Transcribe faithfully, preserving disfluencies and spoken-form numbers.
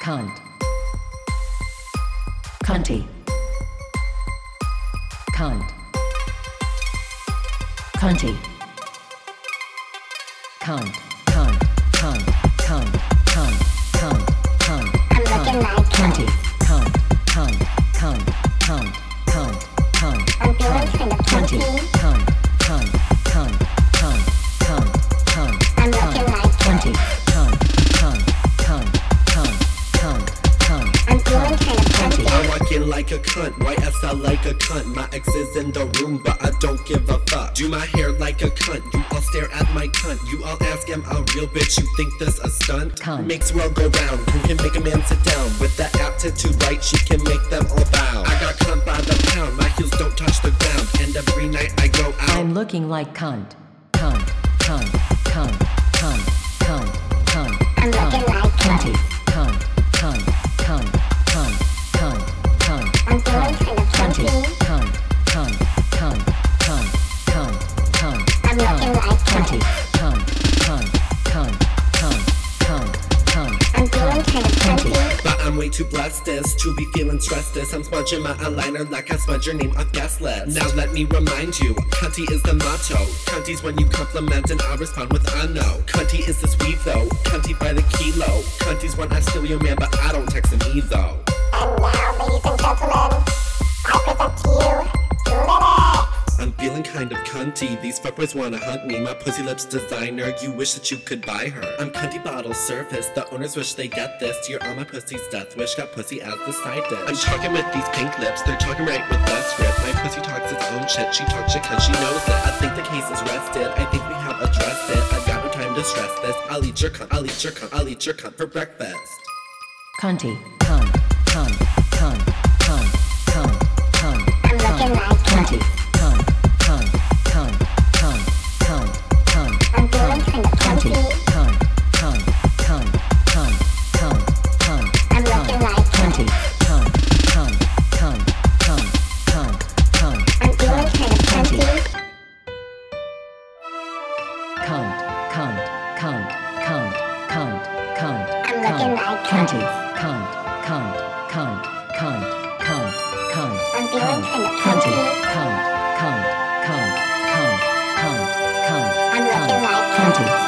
cunt, cunty, cunt, cunty, cunt, cunt, cunt, cunt, cunt, cunt, cunt, I'm looking like cunty, cunt, cunt, cunt, cunt, cunt, cunt, I'm feeling kind of cunty, cunty. cunt, cunt, cunt, cunt, cunt, cunt, I'm looking like cunty, cunt, cunt, cunt, cunt, cunt, cunt. I'm feeling kind of cunty. I'm walking like a cunt, Y S L like a cunt. My ex is in the room, but I don't give a fuck. Do my hair like a cunt, you all stare at my cunt. You all ask, am I a real bitch? You think this a stunt? Cunt. Makes world go round, who can make a man sit down? With that aptitude right, she can make them all bow. I got cunt by the pound, my heels don't touch the ground. And every night I go out, I'm looking like cunt, cunt, cunt, cunt, cunt, cunt, cunt, I'm looking like cunty, cunt. cunt, cunt, cunt, cunt, cunt, cunt, I'm feeling kind of cunty, cunty. cunt, cunt, cunt, cunt, cunt, cunt, I'm looking like cunty, cunt. cunt, cunt, cunt, cunt, cunt, cunt. I'm feeling kind of cunty. but I'm way too blessed this to be feeling stressed this. I'm smudging my eyeliner like I smudge your name off guest list. Now let me remind you, cunty is the motto. Cunty's when you compliment and I respond with I know. Cunty is this weave though, cunty by the kilo. Cunty's when I steal your man but I don't text him either. And now, ladies and gentlemen, I present to you Lyrics. I'm feeling kind of cunty, these fuckers wanna hunt me. My pussy lips designer, you wish that you could buy her. I'm cunty bottle service, the owners wish they get this. You're on my pussy's death wish, got pussy as the side dish. I'm talking with these pink lips, they're talking right with the script. My pussy talks its own shit, she talks shit cause she knows it. I think the case is rested, I think we have addressed it. I've got no time to stress this, I'll eat your cunt, I'll eat your cunt, I'll eat your cunt for breakfast. Cunty, cunt, cunt, cunt, cunt, cunt, cunt, I'm looking like cunty, cunt. cunt, cunt, cunt, cunt, cunt, cunt, I'm feeling kind of cunty, cunty. cunt, cunt, cunt, cunt, cunt, cunt, I'm looking like cunty, cunt. cunt, cunt, cunt, cunt, cunt, cunt, I'm feeling kind of cunty, cunty. cunt, cunt, cunt, cunt, cunt, cunt, I'm looking like cunty, cunt. cunt, cunt, cunt, cunt, cunt, cunt, I'm feeling kind of cunty, cunty. cunt, cunt, cunt, cunt, cunt, cunt, I'm looking like cunty, cunt.